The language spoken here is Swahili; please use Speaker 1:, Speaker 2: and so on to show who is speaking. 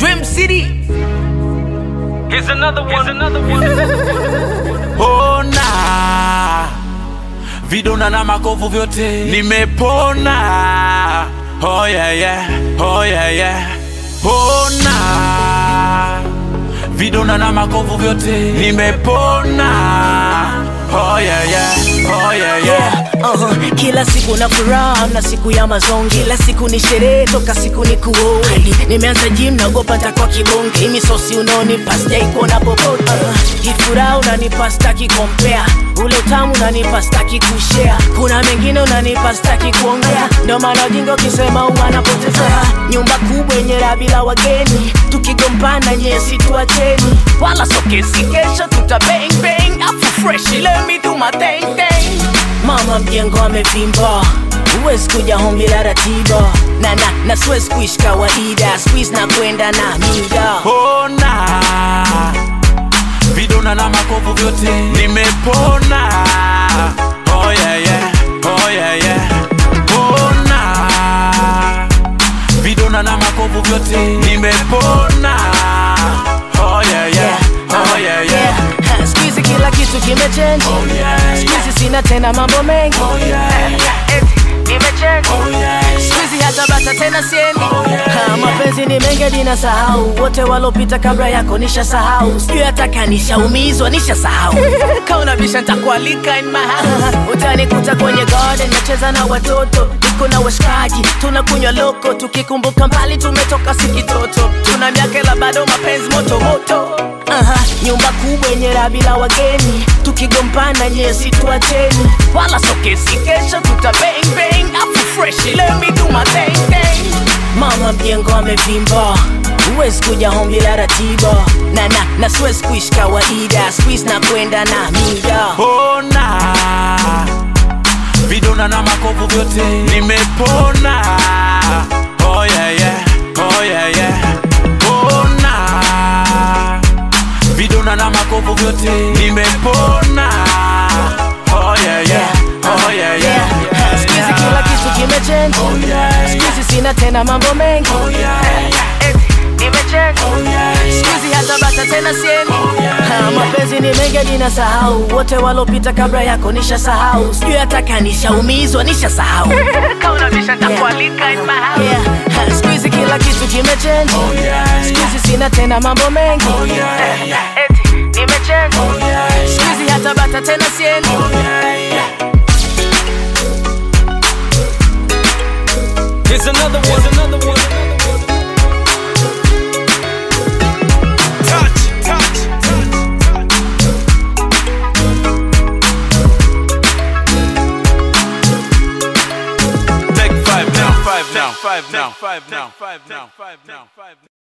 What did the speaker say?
Speaker 1: Dream City.
Speaker 2: Here's another one.
Speaker 3: Oh na vidona na makovu vyote nimepona. Oh yeah yeah, oh yeah yeah. Oh na vidona na makovu vyote nimepona. Oh yeah yeah, oh yeah yeah.
Speaker 1: Kila siku na furaha na siku ya mazongi. Kila siku ni sherehe toka siku ni kuoi. Nimeanza gym naogopa nitakuwa kibonge. Hii sosi unaonipa sijai na popote. Hii furaha unanipa sitaki compare. Ule utamu unanipa sitaki kushare. Kuna mengine unanipa sitaki kuongea. Ndio maana ujinga ukisema uanapotezea. Nyumba kubwa yenye raha bila wageni. Tukigombana nyesi tuacheni. Wala sokesi kesho tuta bang bang. Afu fresh let me do my thing thing. Mama mjengo amevimba, uwezi kuja home bila ratiba. Na siwezi kuishi kawaida, squeeze na kwenda na mida.
Speaker 3: Oh na vidona na makovu vyote nimepona. Oh yeah yeah, oh yeah yeah. Oh na vidona na makovu vyote nimepona. Oh yeah yeah, oh yeah yeah.
Speaker 1: Squeeze kila kitu kimechange.
Speaker 3: Oh yeah.
Speaker 1: Squeeze sina tena mambo mengi.
Speaker 3: Oh yeah.
Speaker 1: Nimechange.
Speaker 3: Oh yeah.
Speaker 1: Squeeze hata bata tena siendi.
Speaker 3: Oh yeah.
Speaker 1: Mapenzi ni mengi dina sahau. Wote walopita kabla yako nisha sahau. Sijui hata kanishaumizwa nisha sahau. Kauna bisha nitakualika in my house. Utanikuta kwenye garden nacheza na watoto. Niko na washikaji tunakunywa loko. Tukikumbuka mbali tumetoka sikitoto. Tuna miaka la bado mapenzi moto moto. Nyumba kubwa yenye raha bila wageni. Tukigombana nyesi tuacheni. Wala sokesi kesho tuta bang bang. Afu fresh let me do my thing thing. Mama mjengo amevimba, uwezi kuja home bila ratiba. Na siwezi kuishi kawaida, squeeze na kwenda na mida.
Speaker 3: Oh na vidona na makovu vyote nimepona. Oh yeah yeah, oh yeah yeah. Oh na vidona na makovu vyote nimepona. Oh yeah yeah, oh yeah yeah.
Speaker 1: Squeeze kila kitu kimechange.
Speaker 3: Oh yeah.
Speaker 1: Squeeze sina tena mambo mengi.
Speaker 3: Oh yeah.
Speaker 1: Nimechange.
Speaker 3: Oh yeah.
Speaker 1: Squeeze hata bata tena siendi.
Speaker 3: Oh yeah.
Speaker 1: Mapenzi ni mengi dina sahau. Wote walopita kabla yako nisha sahau. Sijui hata kanishaumizwa nisha sahau. Kauna bisha nitakualika in my house. Squeeze kila kitu kimechange.
Speaker 3: Oh yeah.
Speaker 1: Squeeze sina tena mambo mengi.
Speaker 3: Oh yeah.
Speaker 1: Nimechange.
Speaker 3: Oh yeah.
Speaker 1: Squeeze hata bata tena siendi.
Speaker 3: Oh yeah.
Speaker 2: Here's another one. Touch.
Speaker 3: Take 5 now, 5 now, 5 now, 5 now, 5 now, 5 now, 5 now.